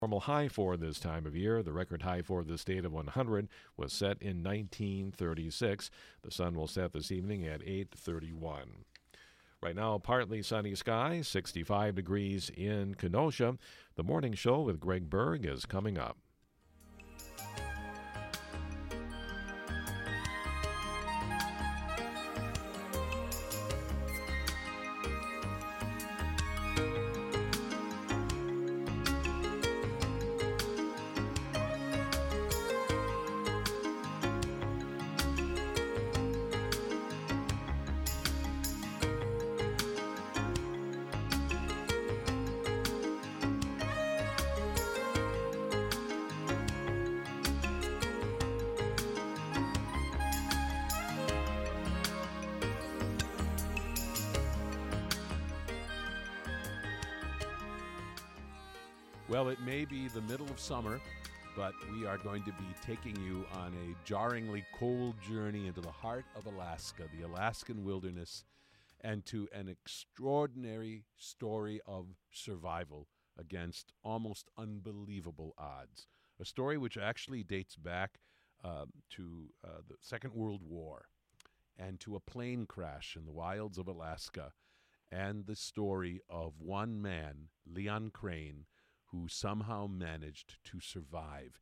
Normal high for this time of year. The record high for the state of 100 was set in 1936. The sun will set this evening at 8:31. Right now, partly sunny skies, 65 degrees in Kenosha. The morning show with Greg Berg is coming up. Well, it may be the middle of summer, but we are going to be taking you on a jarringly cold journey into the heart of Alaska, the Alaskan wilderness, and to an extraordinary story of survival against almost unbelievable odds. A story which actually dates back to the Second World War and to a plane crash in the wilds of Alaska, and the story of one man, Leon Crane, who somehow managed to survive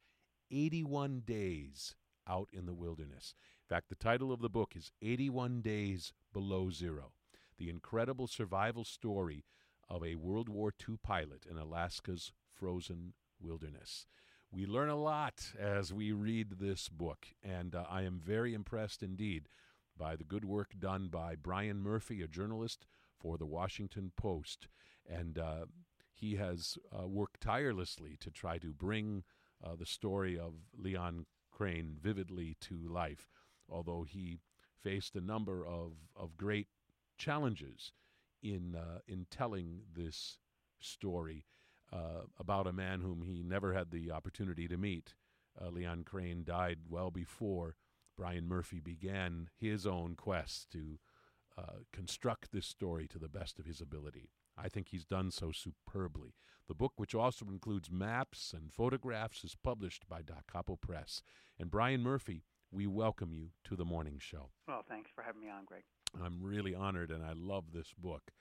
81 days out in the wilderness. In fact, the title of the book is 81 Days Below Zero, the incredible survival story of a World War II pilot in Alaska's frozen wilderness. We learn a lot as we read this book, and I am very impressed indeed by the good work done by Brian Murphy, a journalist for the Washington Post, and he has worked tirelessly to try to bring the story of Leon Crane vividly to life, although he faced a number of great challenges in telling this story about a man whom he never had the opportunity to meet. Leon Crane died well before Brian Murphy began his own quest to construct this story to the best of his ability. I think he's done so superbly. The book, which also includes maps and photographs, is published by Da Capo Press. And Brian Murphy, we welcome you to the morning show. Well, thanks for having me on, Greg. I'm really honored, and I love this book.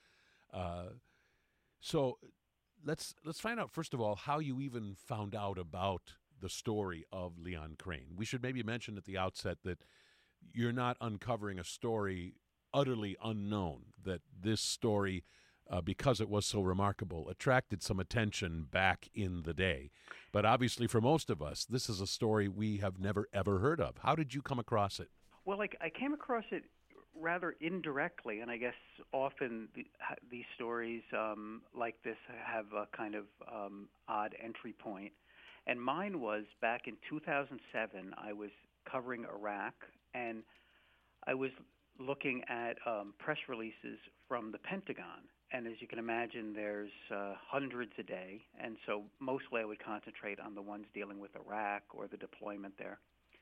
So let's find out, first of all, how you even found out about the story of Leon Crane. We should maybe mention at the outset that you're not uncovering a story utterly unknown, that this story, because it was so remarkable, attracted some attention back in the day. But obviously for most of us, this is a story we have never, ever heard of. How did you come across it? Well, I came across it rather indirectly, and I guess often these stories like this have a kind of odd entry point. And mine was back in 2007. I was covering Iraq, and I was looking at press releases from the Pentagon. And as you can imagine, there's hundreds a day, and so mostly I would concentrate on the ones dealing with Iraq or the deployment there.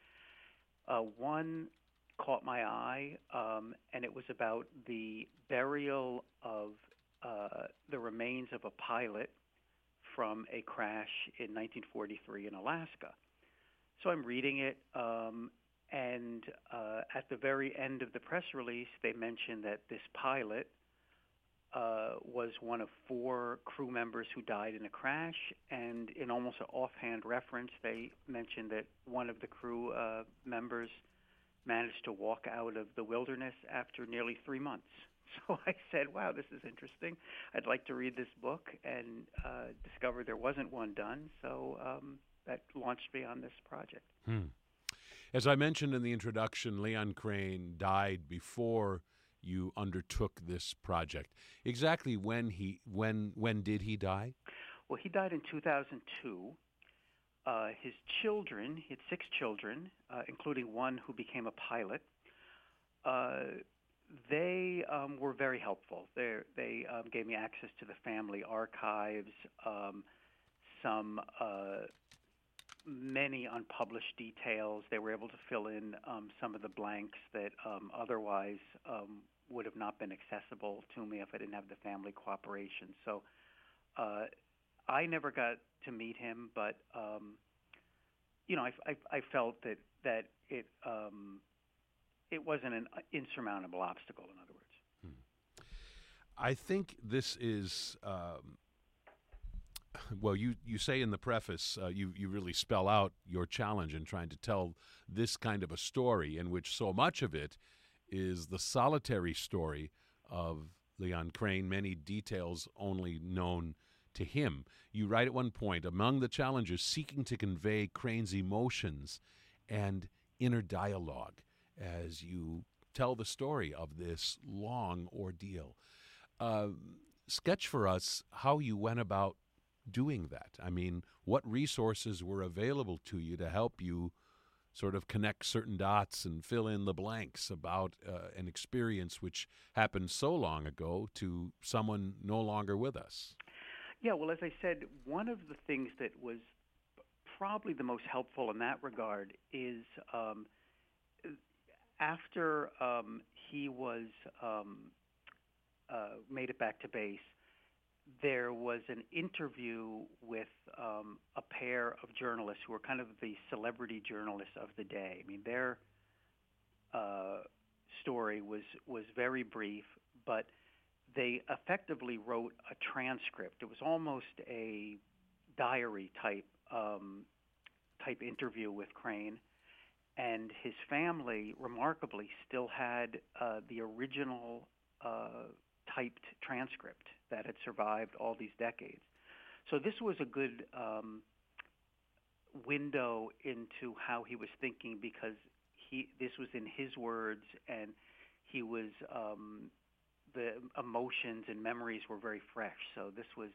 One caught my eye, and it was about the burial of the remains of a pilot from a crash in 1943 in Alaska. So I'm reading it, and at the very end of the press release, they mentioned that this pilot was one of 4 crew members who died in a crash, and in almost an offhand reference, they mentioned that one of the crew members managed to walk out of the wilderness after nearly 3 months. So I said, wow, this is interesting. I'd like to read this book, and discovered there wasn't one done, so that launched me on this project. As I mentioned in the introduction, Leon Crane died before you undertook this project. Exactly when did he die? Well, he died in 2002. His children, he had 6 children, including one who became a pilot. They were very helpful. They gave me access to the family archives, many unpublished details. They were able to fill in some of the blanks that otherwise would have not been accessible to me if I didn't have the family cooperation. So I never got to meet him, but I felt that it wasn't an insurmountable obstacle. In other words, I think this is. Well, you say in the preface, you really spell out your challenge in trying to tell this kind of a story, in which so much of it is the solitary story of Leon Crane, many details only known to him. You write at one point, among the challenges, seeking to convey Crane's emotions and inner dialogue as you tell the story of this long ordeal. Sketch for us how you went about doing that. I mean, what resources were available to you to help you sort of connect certain dots and fill in the blanks about an experience which happened so long ago to someone no longer with us? Yeah, well, as I said, one of the things that was probably the most helpful in that regard is after he was made it back to base, there was an interview with a pair of journalists who were kind of the celebrity journalists of the day. I mean, their story was very brief, but they effectively wrote a transcript. It was almost a diary type interview with Crane, and his family, remarkably, still had the original typed transcript that had survived all these decades. So this was a good window into how he was thinking, because this was in his words, and he was the emotions and memories were very fresh. So this was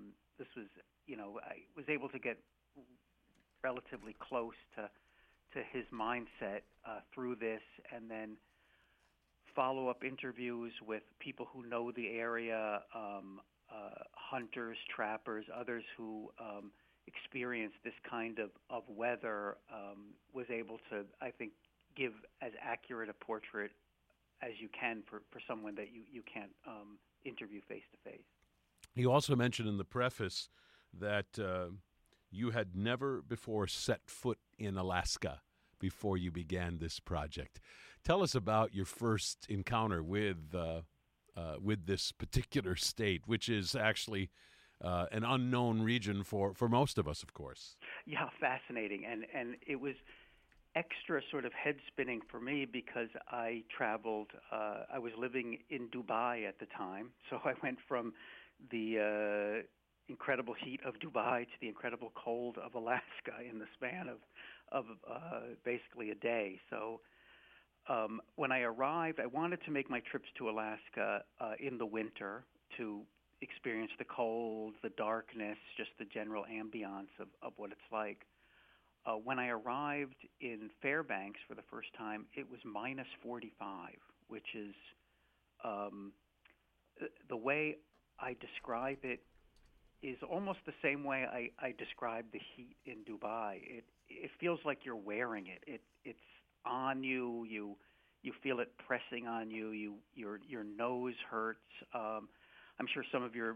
I was able to get relatively close to his mindset through this, and then follow-up interviews with people who know the area, hunters, trappers, others who experienced this kind of weather, was able to, I think, give as accurate a portrait as you can for someone that you can't interview face-to-face. You also mentioned in the preface that you had never before set foot in Alaska before you began this project. Tell us about your first encounter with this particular state, which is actually an unknown region for most of us, of course. Yeah, fascinating. And it was extra sort of head-spinning for me because I traveled, I was living in Dubai at the time, so I went from the incredible heat of Dubai to the incredible cold of Alaska in the span of basically a day. So when I arrived, I wanted to make my trips to Alaska in the winter to experience the cold, the darkness, just the general ambiance of what it's like. When I arrived in Fairbanks for the first time, it was minus 45, which is the way I describe it is almost the same way I describe the heat in Dubai. It feels like you're wearing it. It's on you. You feel it pressing on you. Your nose hurts. I'm sure some of your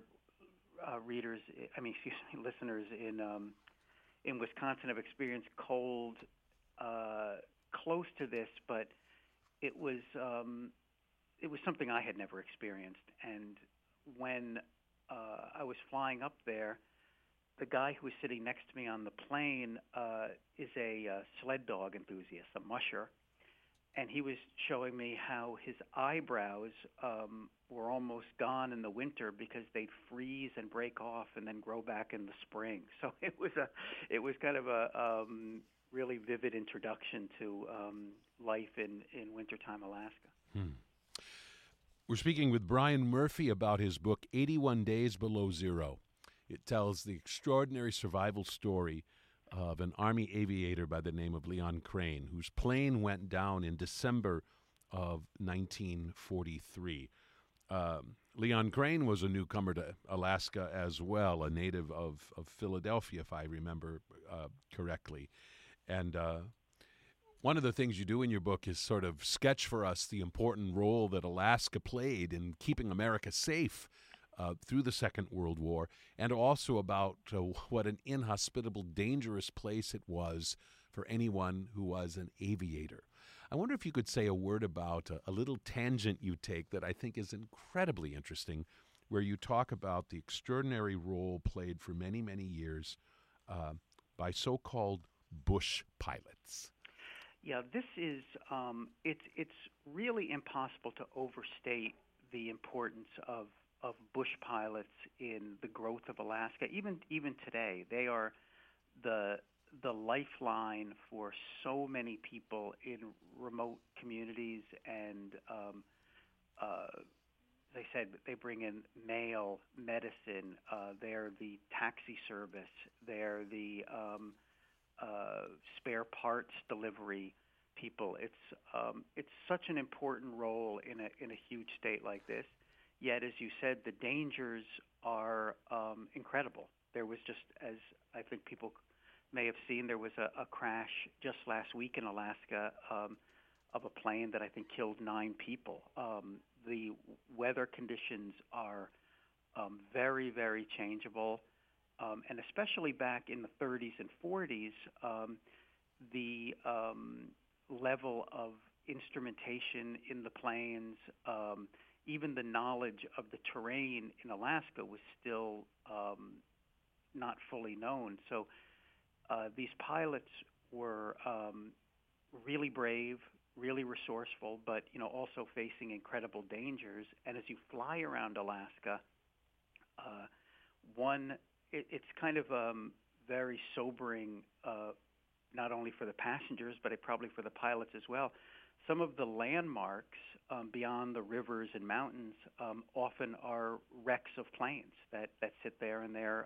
listeners in Wisconsin have experienced cold close to this, but it was something I had never experienced. And when I was flying up there, the guy who was sitting next to me on the plane is a sled dog enthusiast, a musher, and he was showing me how his eyebrows were almost gone in the winter because they'd freeze and break off and then grow back in the spring. So it was kind of a really vivid introduction to life in wintertime Alaska. We're speaking with Brian Murphy about his book, 81 Days Below Zero. It tells the extraordinary survival story of an Army aviator by the name of Leon Crane, whose plane went down in December of 1943. Leon Crane was a newcomer to Alaska as well, a native of Philadelphia, if I remember correctly. And one of the things you do in your book is sort of sketch for us the important role that Alaska played in keeping America safe through the Second World War, and also about what an inhospitable, dangerous place it was for anyone who was an aviator. I wonder if you could say a word about a little tangent you take that I think is incredibly interesting, where you talk about the extraordinary role played for many, many years by so-called bush pilots. Yeah, this is it's really impossible to overstate the importance of bush pilots in the growth of Alaska. Even today, they are the lifeline for so many people in remote communities, and they said they bring in mail, medicine. They're the taxi service. They're the spare parts delivery people. It's such an important role in a huge state like this. Yet, as you said, the dangers are incredible. There was just, as I think people may have seen, there was a crash just last week in Alaska of a plane that I think killed 9 people. The weather conditions are very, very changeable. And especially back in the 30s and 40s, the level of instrumentation in the planes, even the knowledge of the terrain in Alaska was still not fully known. So these pilots were really brave, really resourceful, but also facing incredible dangers. And as you fly around Alaska, it's kind of very sobering, not only for the passengers, but probably for the pilots as well. Some of the landmarks beyond the rivers and mountains often are wrecks of planes that sit there, and they're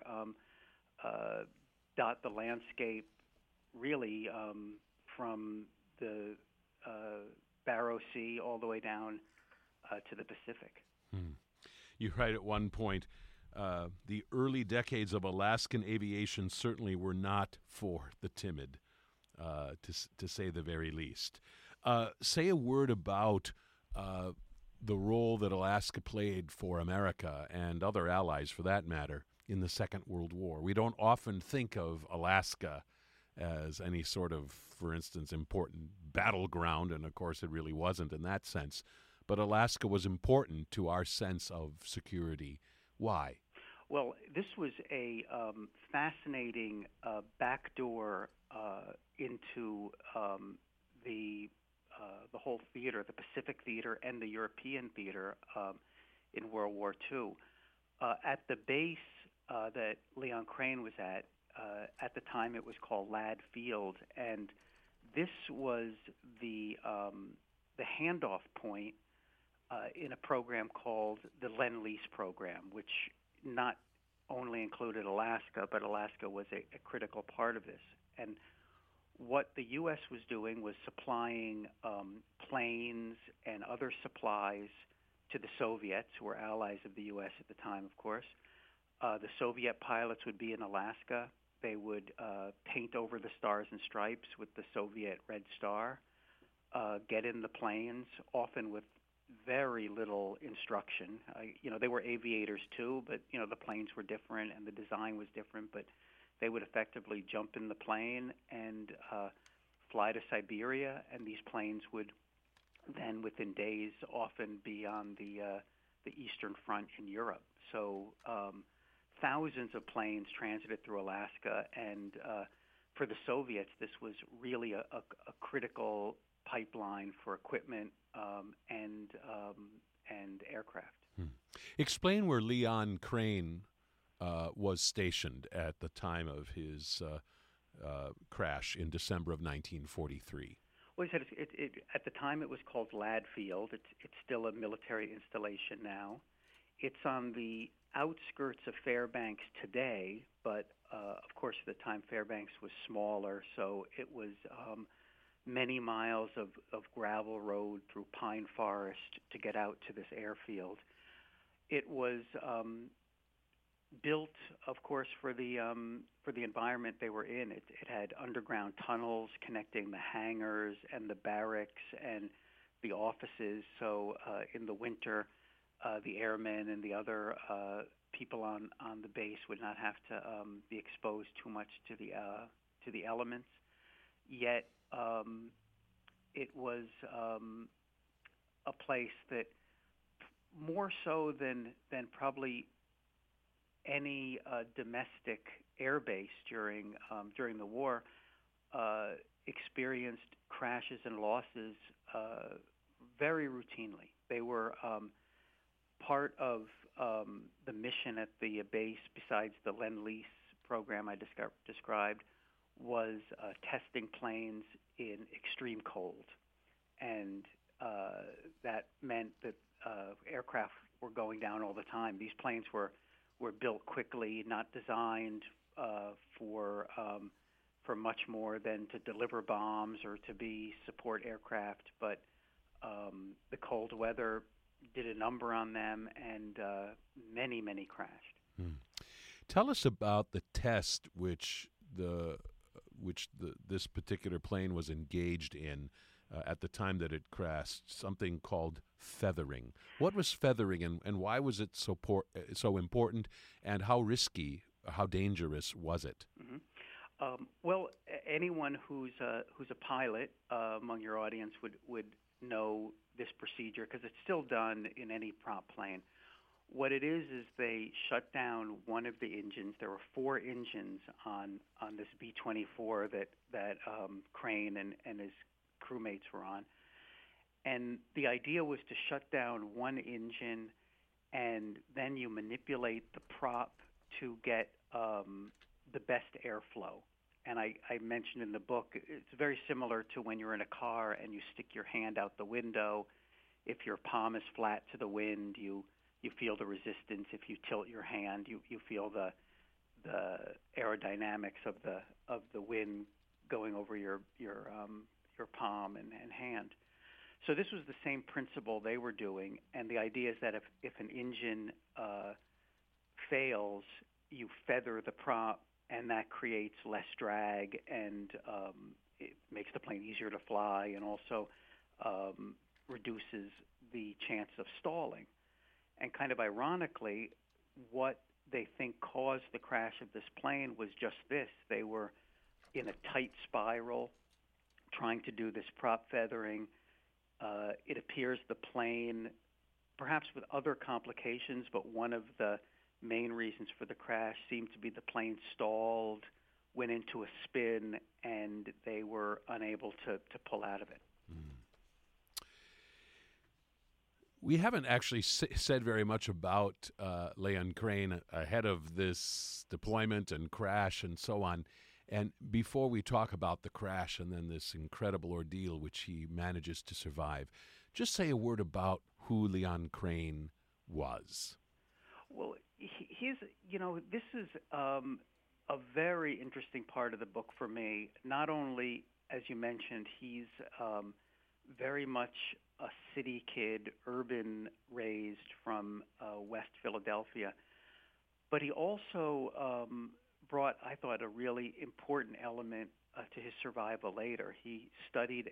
dot the landscape really from the Barrow Sea all the way down to the Pacific. You write at one point, the early decades of Alaskan aviation certainly were not for the timid, to say the very least. Say a word about the role that Alaska played for America and other allies, for that matter, in the Second World War. We don't often think of Alaska as any sort of, for instance, important battleground, and of course it really wasn't in that sense. But Alaska was important to our sense of security. Why? Well, this was a fascinating backdoor into the whole theater, the Pacific theater and the European theater in World War II. At the base that Leon Crane was at the time it was called Ladd Field, and this was the handoff point in a program called the Lend-Lease program, which not only included Alaska, but Alaska was a critical part of this. And what the U.S. was doing was supplying planes and other supplies to the Soviets, who were allies of the U.S. at the time, of course. The Soviet pilots would be in Alaska. They would paint over the stars and stripes with the Soviet Red Star, get in the planes, often with very little instruction. They were aviators too, but the planes were different and the design was different. But they would effectively jump in the plane and fly to Siberia, and these planes would then, within days, often be on the Eastern Front in Europe. So thousands of planes transited through Alaska, and for the Soviets, this was really a critical pipeline for equipment and aircraft. Explain where Leon Crane was stationed at the time of his crash in December of 1943. Well, he said at the time it was called Ladd Field. It's still a military installation now. It's on the outskirts of Fairbanks today, but of course at the time Fairbanks was smaller, so it was many miles of gravel road through pine forest to get out to this airfield. It was built, of course, for the environment they were in. It had underground tunnels connecting the hangars and the barracks and the offices. So in the winter, the airmen and the other people on the base would not have to be exposed too much to the elements. Yet it was a place that, more so than probably any domestic air base during the war, experienced crashes and losses very routinely. They were part of the mission at the base, besides the Lend-Lease program I described, was testing planes in extreme cold. And that meant that aircraft were going down all the time. These planes were built quickly, not designed for much more than to deliver bombs or to be support aircraft. But the cold weather did a number on them, and many crashed. Tell us about the test which this particular plane was engaged in at the time that it crashed, something called feathering. What was feathering, and why was it so important, and how risky, how dangerous was it? Mm-hmm. Well, anyone who's a pilot among your audience would know this procedure, because it's still done in any prop plane. What it is they shut down one of the engines. There were 4 engines on this B-24 that Crane and his crewmates were on. And the idea was to shut down one engine, and then you manipulate the prop to get the best airflow. And I mentioned in the book, it's very similar to when you're in a car and you stick your hand out the window. If your palm is flat to the wind, you feel the resistance. If you tilt your hand, you feel the aerodynamics of the wind going over your palm and hand. So this was the same principle they were doing, and the idea is that if an engine fails, you feather the prop, and that creates less drag, and it makes the plane easier to fly, and also reduces the chance of stalling. And kind of ironically, what they think caused the crash of this plane was just this. They were in a tight spiral trying to do this prop feathering. It appears the plane, perhaps with other complications, but one of the main reasons for the crash seemed to be the plane stalled, went into a spin, and they were unable to pull out of it. We haven't actually said very much about Leon Crane ahead of this deployment and crash and so on. And before we talk about the crash and then this incredible ordeal which he manages to survive, just say a word about who Leon Crane was. Well, this is a very interesting part of the book for me. Not only, as you mentioned, he's very much a city kid, urban raised from West Philadelphia, but he also brought, I thought, a really important element to his survival later. He studied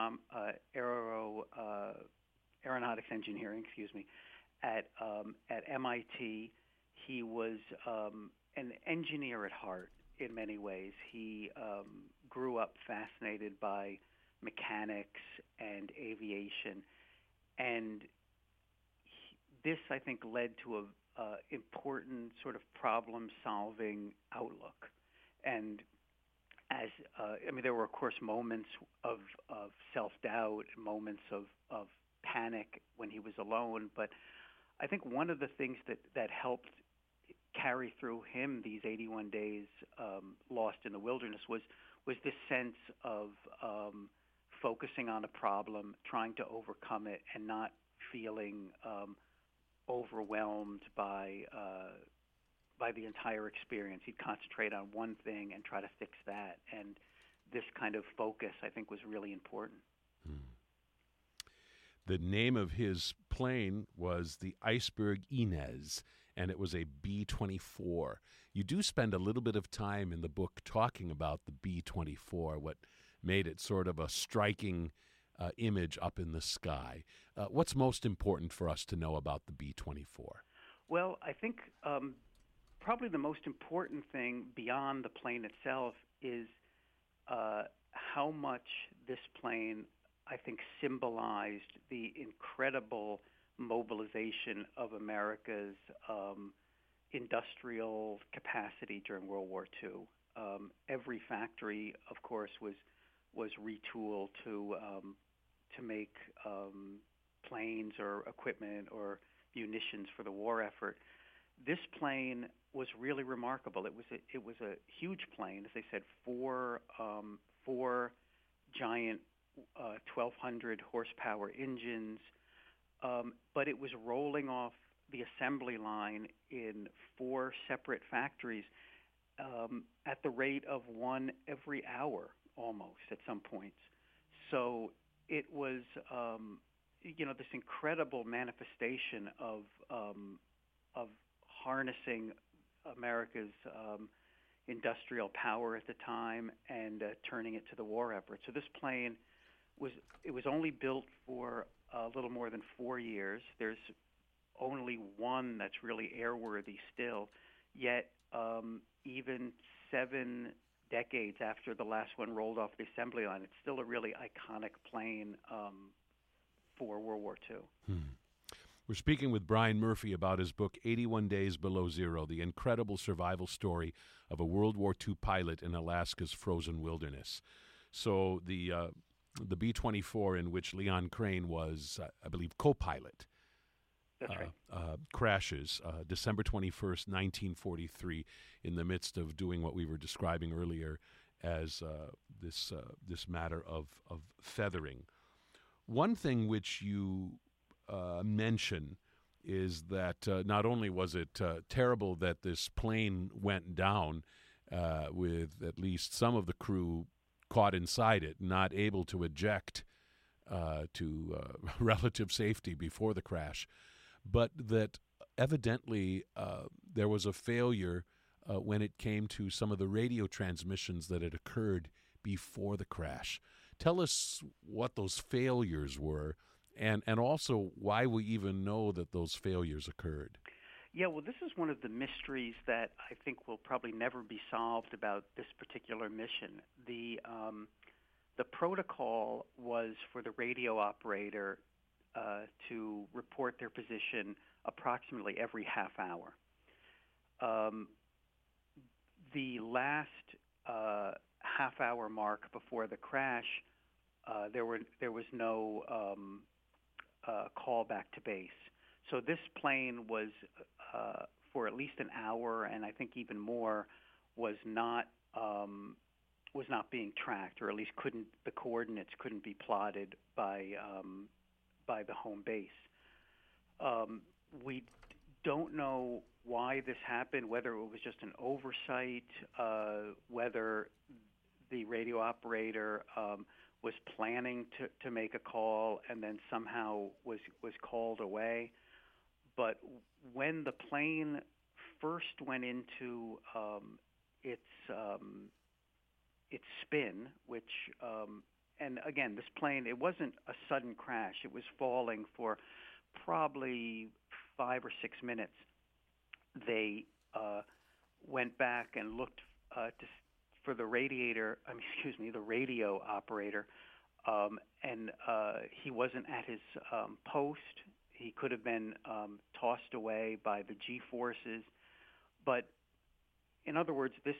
aeronautics engineering, at MIT. He was an engineer at heart in many ways. He grew up fascinated by mechanics and aviation, and this, I think, led to a important sort of problem-solving outlook. And there were, of course, moments of self-doubt, moments of panic when he was alone, but I think one of the things that helped carry through him these 81 days lost in the wilderness was this sense of focusing on a problem, trying to overcome it, and not feeling overwhelmed by the entire experience. He'd concentrate on one thing and try to fix that, and this kind of focus, I think, was really important. The name of his plane was the Iceberg Inez, and it was a B-24. You do spend a little bit of time in the book talking about the B-24, what made it sort of a striking image up in the sky. What's most important for us to know about the B-24? Well, I think probably the most important thing beyond the plane itself is how much this plane, I think, symbolized the incredible mobilization of America's industrial capacity during World War II. Every factory, of course, was retooled to make planes or equipment or munitions for the war effort. This plane was really remarkable. It was a huge plane, as I said, four giant 1,200 horsepower engines, but it was rolling off the assembly line in 4 separate factories at the rate of one every hour, almost at some points. So it was, this incredible manifestation of harnessing America's industrial power at the time and turning it to the war effort. So this plane was only built for a little more than 4 years. There's only one that's really airworthy still, yet even 7 decades after the last one rolled off the assembly line, it's still a really iconic plane for World War II. We're speaking with Brian Murphy about his book, 81 Days Below Zero, the incredible survival story of a World War II pilot in Alaska's frozen wilderness. So the B-24, in which Leon Crane was, I believe, co-pilot, That's right. Crashes December 21st, 1943, in the midst of doing what we were describing earlier as this matter of feathering. One thing which you mention is that not only was it terrible that this plane went down with at least some of the crew caught inside it, not able to eject to relative safety before the crash, but that evidently there was a failure when it came to some of the radio transmissions that had occurred before the crash. Tell us what those failures were, and also why we even know that those failures occurred. Yeah, well, this is one of the mysteries that I think will probably never be solved about this particular mission. The protocol was for the radio operator to report their position approximately every half hour. The last half-hour mark before the crash, there was no call back to base. So this plane was, for at least an hour, and I think even more, was not being tracked, or at least the coordinates couldn't be plotted by the home base. We don't know why this happened, whether it was just an oversight, whether the radio operator was planning to make a call and then somehow was called away. But when the plane first went into its spin, which and again, this plane, it wasn't a sudden crash. It was falling for probably 5 or 6 minutes. They went back and looked for the the radio operator, and he wasn't at his post. He could have been tossed away by the G-forces. But in other words, this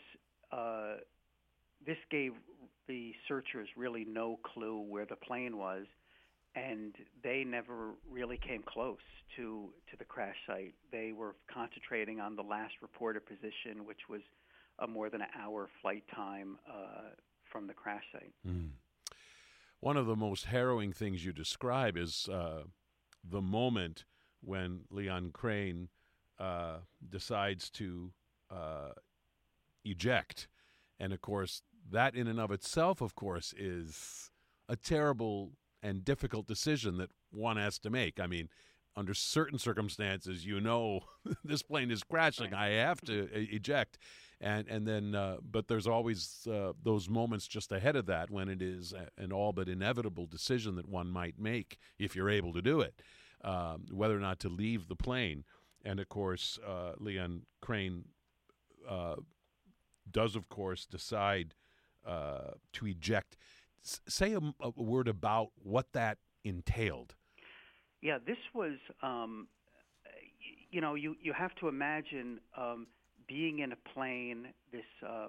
gave the searchers really no clue where the plane was, and they never really came close to the crash site. They were concentrating on the last reported position, which was more than an hour flight time from the crash site. One of the most harrowing things you describe is the moment when Leon Crane decides to eject. And, of course, that in and of itself, of course, is a terrible and difficult decision that one has to make. I mean, under certain circumstances, this plane is crashing. I have to eject. And then, but there's always those moments just ahead of that when it is an all but inevitable decision that one might make if you're able to do it, whether or not to leave the plane. And, of course, Leon Crane does, of course, decide to eject. Say a word about what that entailed. Yeah, this was, you have to imagine being in a plane, this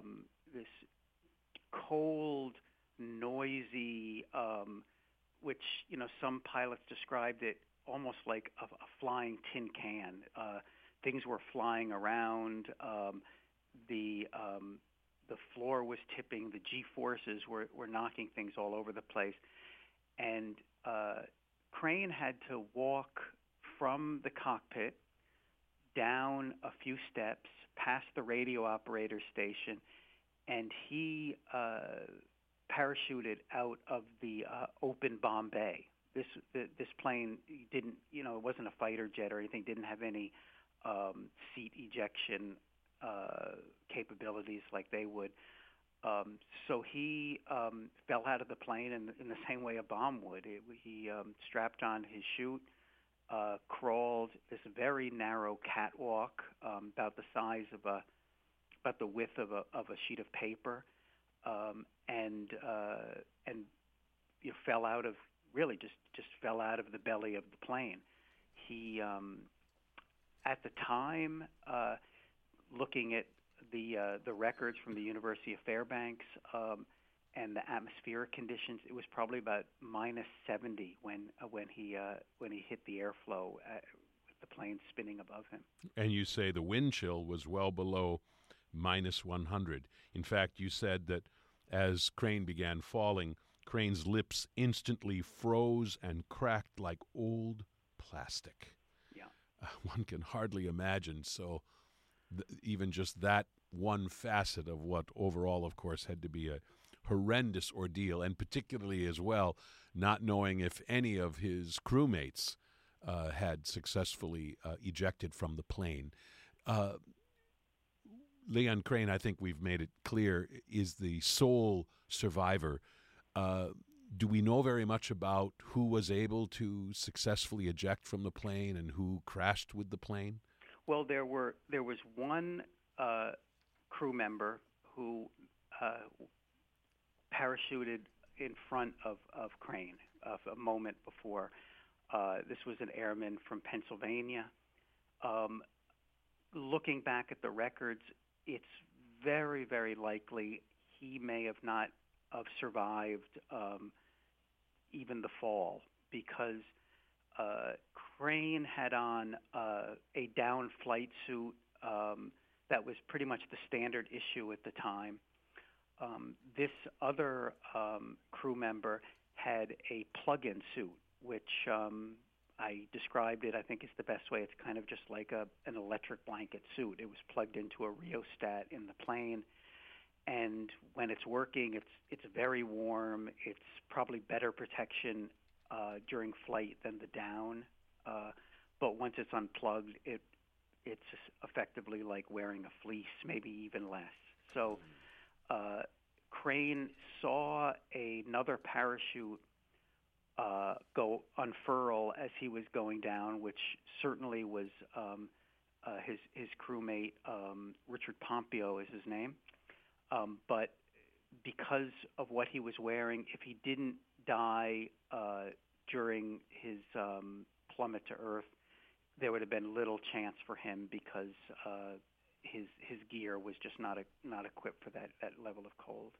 cold, noisy, which, some pilots described it almost like a flying tin can. Things were flying around. The floor was tipping. The G-forces were knocking things all over the place. And Crane had to walk from the cockpit down a few steps, past the radio operator station, and he parachuted out of the open bomb bay. This plane didn't, it wasn't a fighter jet or anything, didn't have any seat ejection capabilities like they would. So he fell out of the plane in the same way a bomb would. He strapped on his chute, crawled this very narrow catwalk, about the size of about the width of a sheet of paper, and fell out of just fell out of the belly of the plane. He at the time, looking at the records from the University of Fairbanks and the atmospheric conditions, it was probably about -70 when he hit the airflow with the plane spinning above him. And you say the wind chill was well below -100. In fact, you said that as Crane began falling, Crane's lips instantly froze and cracked like old plastic. Yeah, one can hardly imagine. So even just that one facet of what overall, of course, had to be a horrendous ordeal, and particularly as well, not knowing if any of his crewmates had successfully ejected from the plane. Leon Crane, I think we've made it clear, is the sole survivor. Do we know very much about who was able to successfully eject from the plane and who crashed with the plane? Well, there was one crew member who parachuted in front of Crane a moment before. This was an airman from Pennsylvania. Looking back at the records, it's very, very likely he may have not have survived even the fall, because Crane had on a down flight suit that was pretty much the standard issue at the time. This other crew member had a plug-in suit, which I described it, I think is the best way. It's kind of just like an electric blanket suit. It was plugged into a rheostat in the plane, and when it's working, it's very warm. It's probably better protection during flight than the down, but once it's unplugged, it's effectively like wearing a fleece, maybe even less. So Crane saw another parachute go unfurl as he was going down, which certainly was his crewmate, Richard Pompeo is his name. But because of what he was wearing, if he didn't die during his plummet to Earth, there would have been little chance for him, because his gear was just not equipped for that level of cold.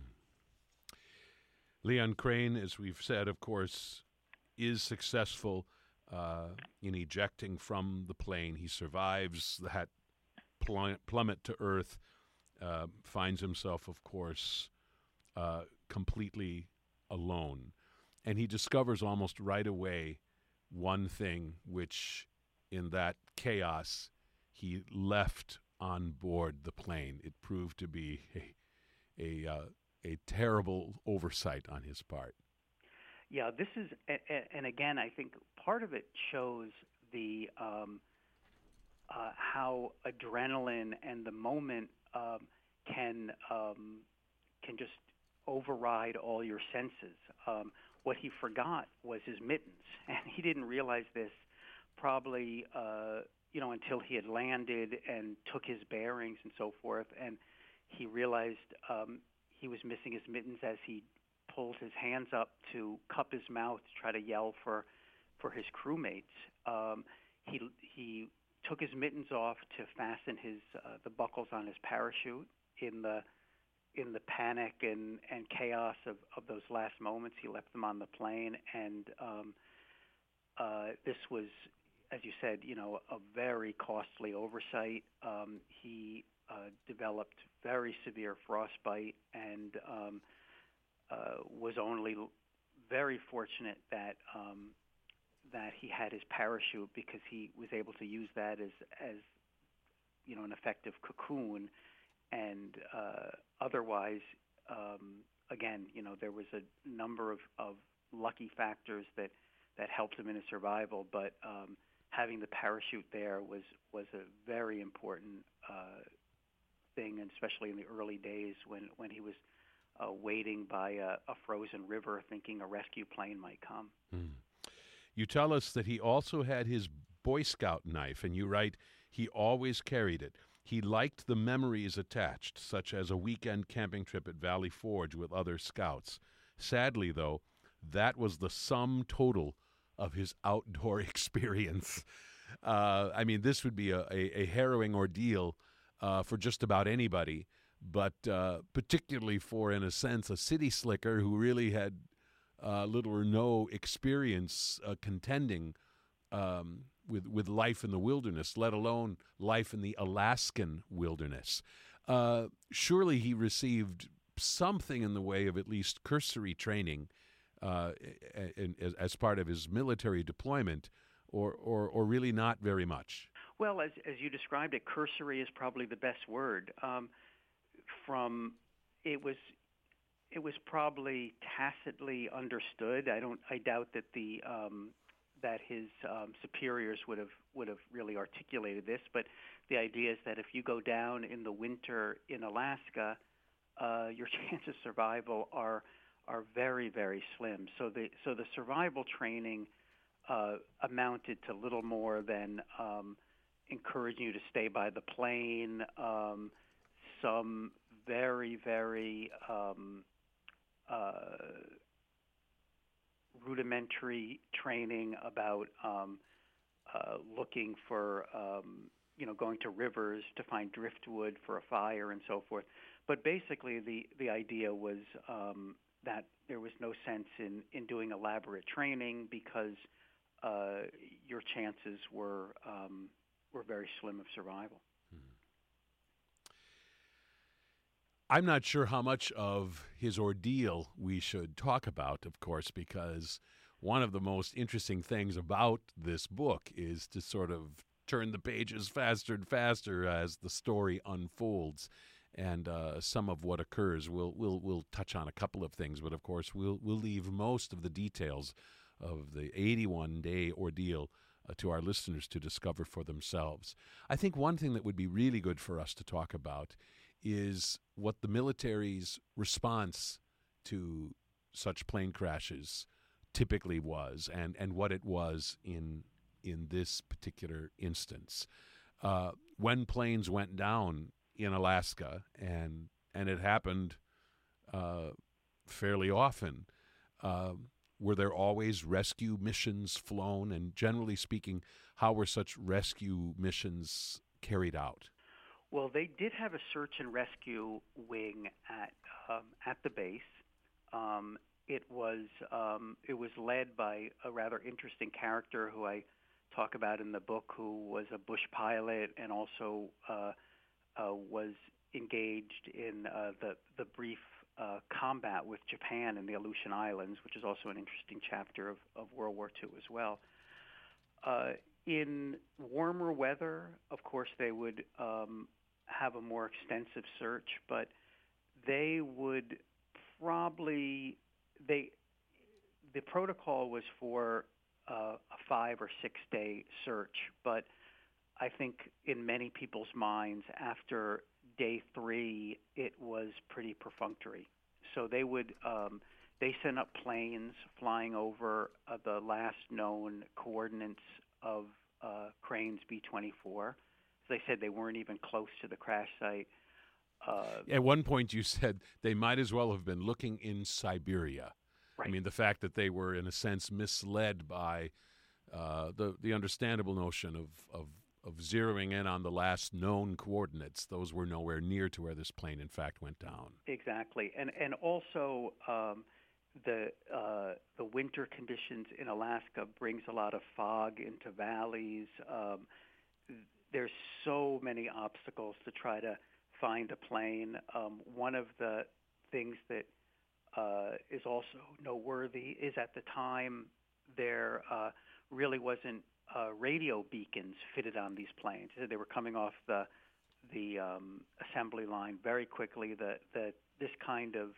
Leon Crane, as we've said, of course, is successful in ejecting from the plane. He survives that plummet to Earth, finds himself, of course, completely alone. And he discovers almost right away one thing, which in that chaos he left on board the plane. It proved to be a terrible oversight on his part. Yeah, this is, and again, I think part of it shows the how adrenaline and the moment can just override all your senses. What he forgot was his mittens, and he didn't realize this probably until he had landed and took his bearings and so forth, and he realized he was missing his mittens as he pulled his hands up to cup his mouth to try to yell for his crewmates. He took his mittens off to fasten the buckles on his parachute. In the panic and chaos of those last moments, he left them on the plane, and this was, as you said, a very costly oversight. He developed very severe frostbite and was only very fortunate that he had his parachute, because he was able to use that as an effective cocoon. And otherwise, again, there was a number of lucky factors that helped him in his survival, but having the parachute there was a very important thing, and especially in the early days when he was waiting by a frozen river thinking a rescue plane might come. You tell us that he also had his Boy Scout knife, and you write, he always carried it. He liked the memories attached, such as a weekend camping trip at Valley Forge with other scouts. Sadly, though, that was the sum total of his outdoor experience. This would be a harrowing ordeal for just about anybody, but particularly for, in a sense, a city slicker who really had little or no experience contending with life in the wilderness, let alone life in the Alaskan wilderness. Surely he received something in the way of at least cursory training as part of his military deployment, or really not very much. Well, as you described it, cursory is probably the best word. It was probably tacitly understood. I doubt that that his superiors would have really articulated this, but the idea is that if you go down in the winter in Alaska, your chances of survival are very, very slim. So the survival training amounted to little more than encouraging you to stay by the plane, some very, very rudimentary training about looking for, going to rivers to find driftwood for a fire and so forth. But basically the idea was that there was no sense in doing elaborate training, because your chances were very slim of survival. I'm not sure how much of his ordeal we should talk about, of course, because one of the most interesting things about this book is to sort of turn the pages faster and faster as the story unfolds. And some of what occurs, we'll touch on a couple of things, but of course we'll leave most of the details of the 81-day ordeal to our listeners to discover for themselves. I think one thing that would be really good for us to talk about is what the military's response to such plane crashes typically was, and what it was in this particular instance. When planes went down in Alaska, and it happened fairly often, were there always rescue missions flown? And generally speaking, how were such rescue missions carried out? Well, they did have a search and rescue wing at the base. It was led by a rather interesting character who I talk about in the book, who was a bush pilot and also was engaged in the brief combat with Japan in the Aleutian Islands, which is also an interesting chapter of World War II as well. In warmer weather, of course, they would have a more extensive search, but they would probably the protocol was for a 5 or 6 day search. But I think in many people's minds, after day 3, it was pretty perfunctory. So they sent up planes flying over the last known coordinates of Crane's B-24. As they said, they weren't even close to the crash site. At one point, you said they might as well have been looking in Siberia. Right. I mean, the fact that they were, in a sense, misled by the understandable notion of zeroing in on the last known coordinates. Those were nowhere near to where this plane, in fact, went down. Exactly, and also the winter conditions in Alaska brings a lot of fog into valleys. There's so many obstacles to try to find a plane. One of the things that is also noteworthy is at the time there really wasn't radio beacons fitted on these planes. They were coming off the assembly line very quickly. This kind of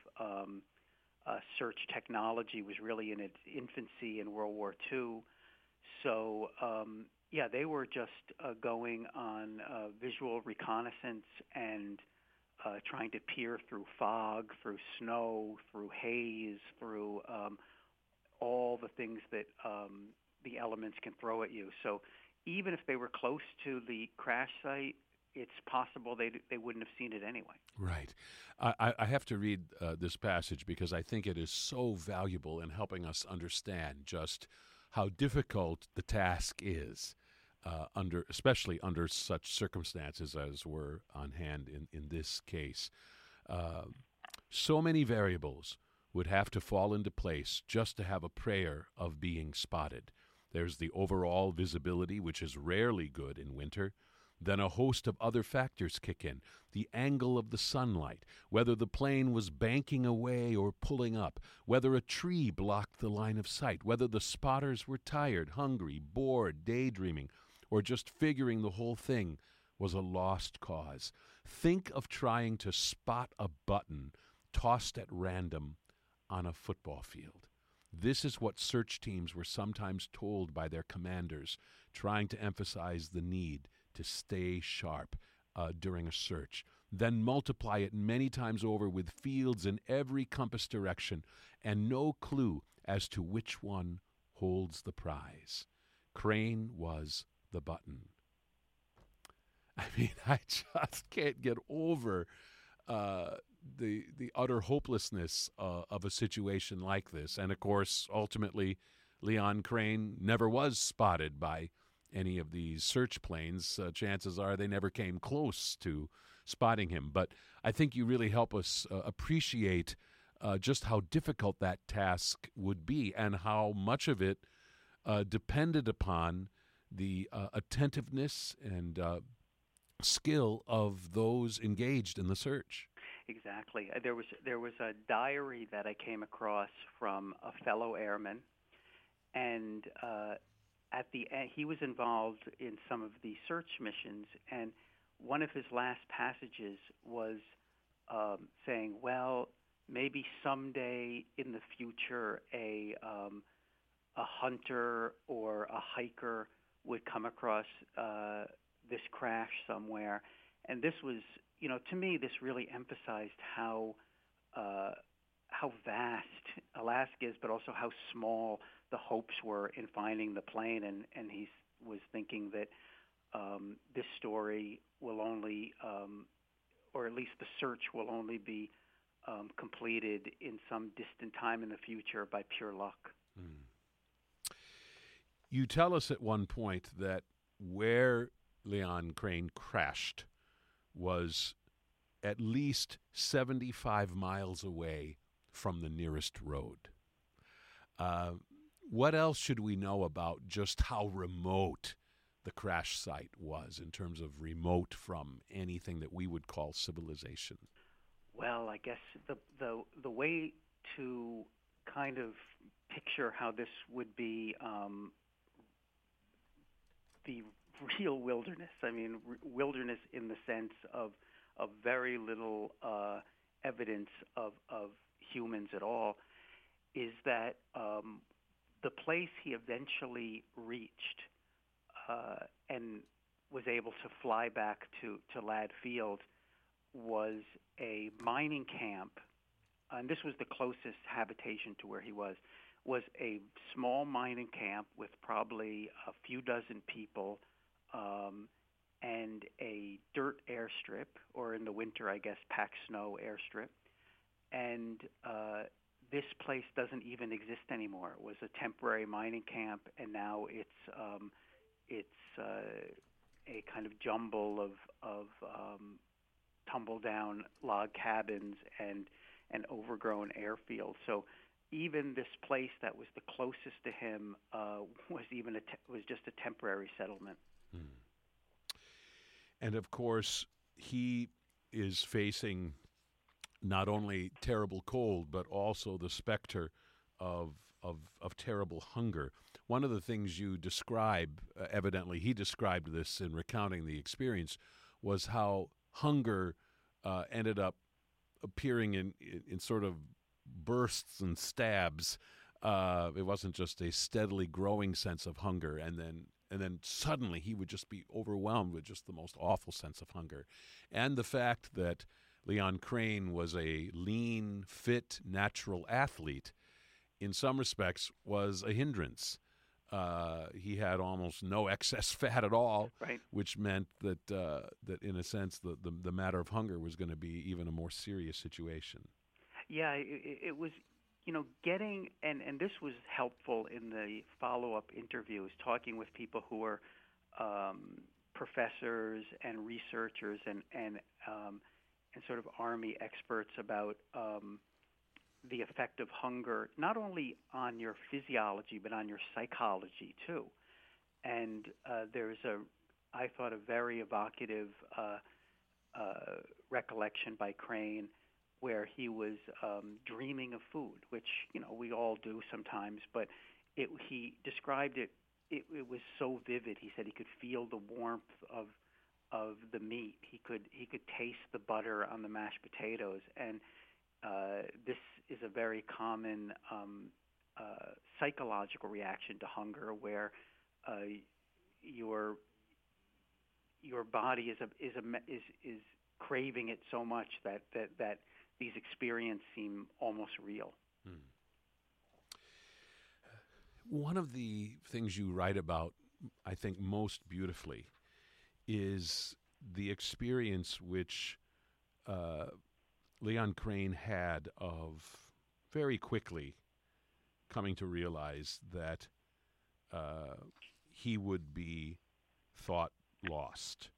search technology was really in its infancy in World War II. So they were just going on visual reconnaissance and trying to peer through fog, through snow, through haze, through all the things that the elements can throw at you. So even if they were close to the crash site, it's possible they wouldn't have seen it anyway. Right. I have to read this passage because I think it is so valuable in helping us understand just how difficult the task is, especially under such circumstances as were on hand in this case. So many variables would have to fall into place just to have a prayer of being spotted. There's the overall visibility, which is rarely good in winter. Then a host of other factors kick in. The angle of the sunlight, whether the plane was banking away or pulling up, whether a tree blocked the line of sight, whether the spotters were tired, hungry, bored, daydreaming, or just figuring the whole thing was a lost cause. Think of trying to spot a button tossed at random on a football field. This is what search teams were sometimes told by their commanders, trying to emphasize the need to stay sharp during a search. Then multiply it many times over with fields in every compass direction and no clue as to which one holds the prize. Crane was the button. I mean, I just can't get over the utter hopelessness of a situation like this. And, of course, ultimately, Leon Crane never was spotted by any of these search planes. Chances are they never came close to spotting him. But I think you really help us appreciate just how difficult that task would be and how much of it depended upon the attentiveness and skill of those engaged in the search. Exactly. There was a diary that I came across from a fellow airman, and at the end, he was involved in some of the search missions, and one of his last passages was saying, well, maybe someday in the future a hunter or a hiker would come across this crash somewhere. And this was, to me, this really emphasized how vast Alaska is, but also how small the hopes were in finding the plane. And he was thinking that this story will only, or at least the search will only be completed in some distant time in the future by pure luck. Mm. You tell us at one point that where Leon Crane crashed was at least 75 miles away from the nearest road. What else should we know about just how remote the crash site was in terms of remote from anything that we would call civilization? Well, I guess the way to kind of picture how this would be the real wilderness. I mean, wilderness in the sense of very little evidence of humans at all, is that the place he eventually reached and was able to fly back to Ladd Field was a mining camp, and this was the closest habitation to where he was a small mining camp with probably a few dozen people, and a dirt airstrip, or in the winter, I guess, packed snow airstrip. And this place doesn't even exist anymore. It was a temporary mining camp, and now it's a kind of jumble of tumble down log cabins and an overgrown airfield. So even this place that was the closest to him was just a temporary settlement. Hmm. And of course, he is facing not only terrible cold, but also the specter of terrible hunger. One of the things you describe, evidently he described this in recounting the experience, was how hunger ended up appearing in sort of bursts and stabs. It wasn't just a steadily growing sense of hunger, and then suddenly he would just be overwhelmed with just the most awful sense of hunger. And the fact that Leon Crane was a lean, fit, natural athlete, in some respects was a hindrance. He had almost no excess fat at all, right, which meant that in a sense the matter of hunger was going to be even a more serious situation. Yeah, it was, getting, and this was helpful in the follow-up interviews, talking with people who were professors and researchers and sort of Army experts about the effect of hunger, not only on your physiology, but on your psychology, too. And there's I thought, a very evocative recollection by Crane where he was dreaming of food, which, we all do sometimes, but he described it, it was so vivid. He said he could feel the warmth of the meat. He could taste the butter on the mashed potatoes, and this is a very common psychological reaction to hunger, where your body is craving it so much that these experiences seem almost real. Hmm. One of the things you write about, I think, most beautifully is the experience which Leon Crane had of very quickly coming to realize that he would be thought lost.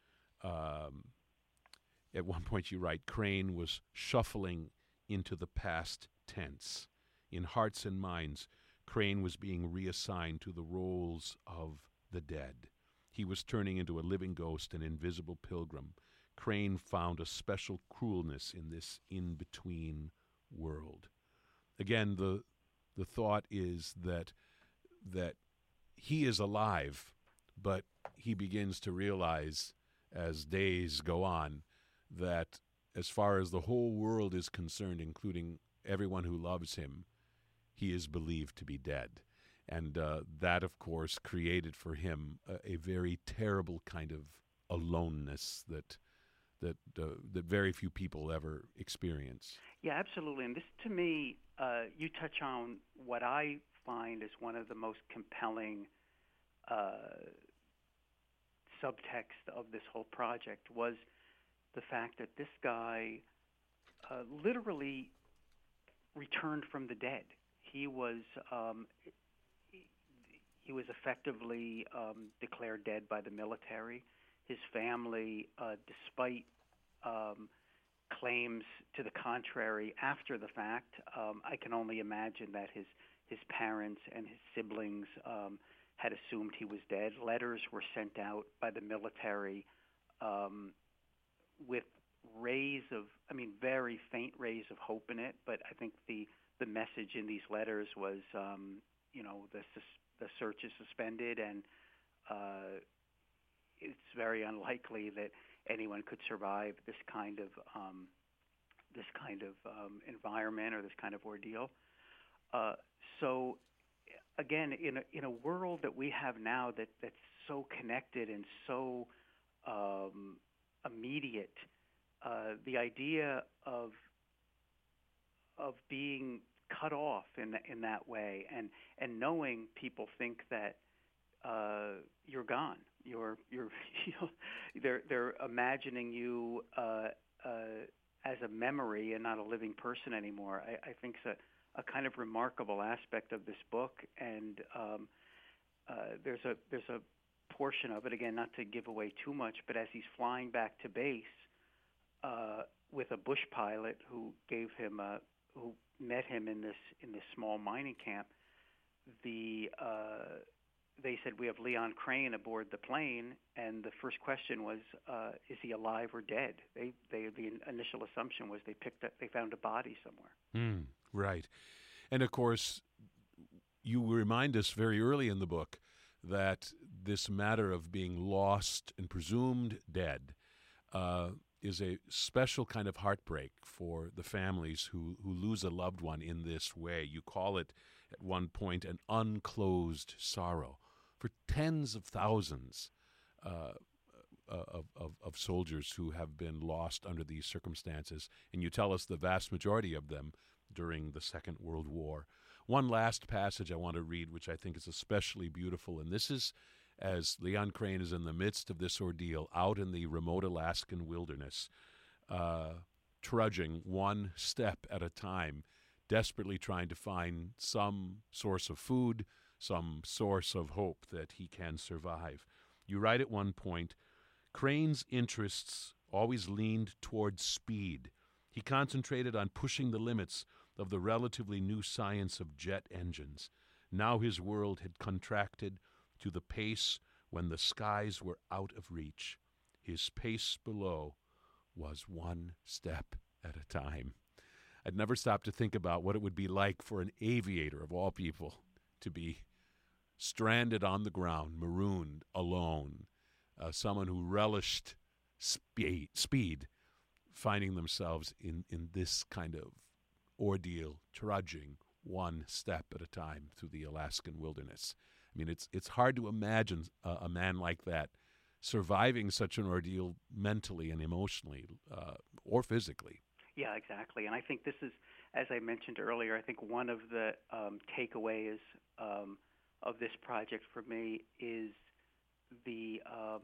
At one point you write, Crane was shuffling into the past tense. In hearts and minds, Crane was being reassigned to the roles of the dead. He was turning into a living ghost, an invisible pilgrim. Crane found a special cruelness in this in-between world. Again, the thought is that he is alive, but he begins to realize as days go on that as far as the whole world is concerned, including everyone who loves him, he is believed to be dead. And that, of course, created for him a very terrible kind of aloneness that very few people ever experience. Yeah, absolutely. And this, to me, you touch on what I find is one of the most compelling subtext of this whole project, was the fact that this guy literally returned from the dead. He was effectively declared dead by the military. His family, despite claims to the contrary after the fact, I can only imagine that his parents and his siblings had assumed he was dead. Letters were sent out by the military with very faint rays of hope in it, but I think the message in these letters was, the search is suspended, and it's very unlikely that anyone could survive this kind of environment or this kind of ordeal. So again, in a world that we have now that's so connected and so immediate, the idea of being cut off in that way, and knowing people think that you're gone, you're they're imagining you as a memory and not a living person anymore. I think it's a kind of remarkable aspect of this book, and there's a portion of it, again, not to give away too much, but as he's flying back to base with a bush pilot who met him in this small mining camp, they said, "We have Leon Crane aboard the plane," and the first question was, "Is he alive or dead?" The initial assumption was they found a body somewhere. Right. And of course, you remind us very early in the book that this matter of being lost and presumed dead is a special kind of heartbreak for the families who lose a loved one in this way. You call it at one point an unclosed sorrow for tens of thousands of soldiers who have been lost under these circumstances. And you tell us the vast majority of them during the Second World War. One last passage I want to read, which I think is especially beautiful, and this is as Leon Crane is in the midst of this ordeal out in the remote Alaskan wilderness, trudging one step at a time, desperately trying to find some source of food, some source of hope that he can survive. You write at one point, Crane's interests always leaned towards speed. He concentrated on pushing the limits of the relatively new science of jet engines. Now his world had contracted to the pace when the skies were out of reach. His pace below was one step at a time. I'd never stopped to think about what it would be like for an aviator, of all people, to be stranded on the ground, marooned, alone, someone who relished speed, finding themselves in this kind of ordeal, trudging one step at a time through the Alaskan wilderness. I mean, it's hard to imagine a man like that surviving such an ordeal mentally and emotionally or physically. Yeah, exactly. And I think this is, as I mentioned earlier, I think one of the takeaways of this project for me is the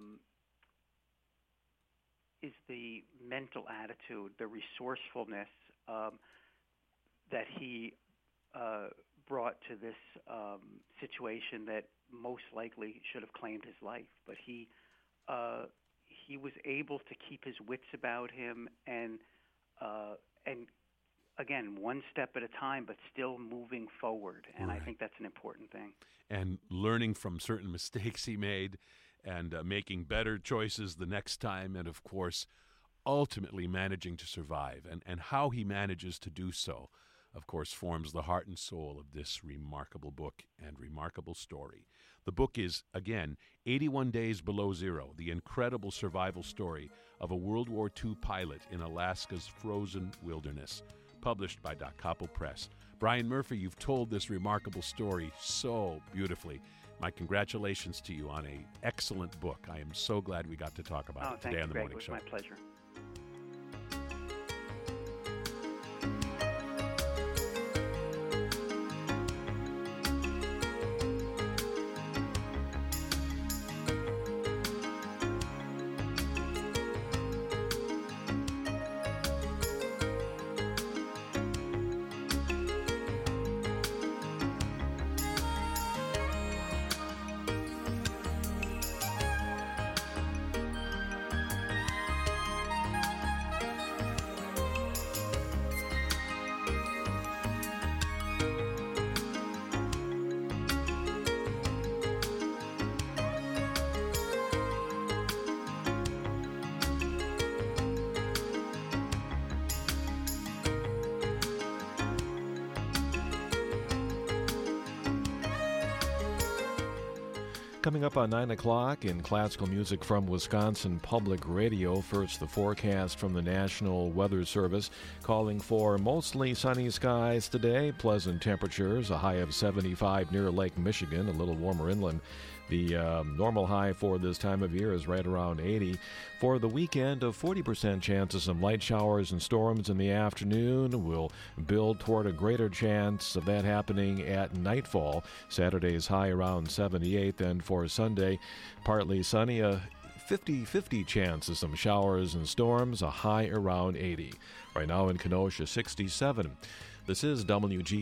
mental attitude, the resourcefulness that he brought to this situation that most likely should have claimed his life. But he was able to keep his wits about him and again, one step at a time, but still moving forward. And right. I think that's an important thing. And learning from certain mistakes he made and making better choices the next time. And, of course, ultimately managing to survive. And how he manages to do so, of course, forms the heart and soul of this remarkable book and remarkable story. The book is, again, 81 Days Below Zero, the incredible survival story of a World War II pilot in Alaska's frozen wilderness, published by Da Capo Press. Brian Murphy, you've told this remarkable story so beautifully. My congratulations to you on an excellent book. I am so glad we got to talk about it today on the Morning Show. It was my pleasure. Coming up on 9 o'clock in classical music from Wisconsin Public Radio, first the forecast from the National Weather Service, calling for mostly sunny skies today, pleasant temperatures, a high of 75 near Lake Michigan, a little warmer inland. The normal high for this time of year is right around 80. For the weekend, a 40% chance of some light showers and storms in the afternoon. We'll build toward a greater chance of that happening at nightfall. Saturday's high around 78. And for Sunday, partly sunny, a 50-50 chance of some showers and storms, a high around 80. Right now in Kenosha, 67. This is WG.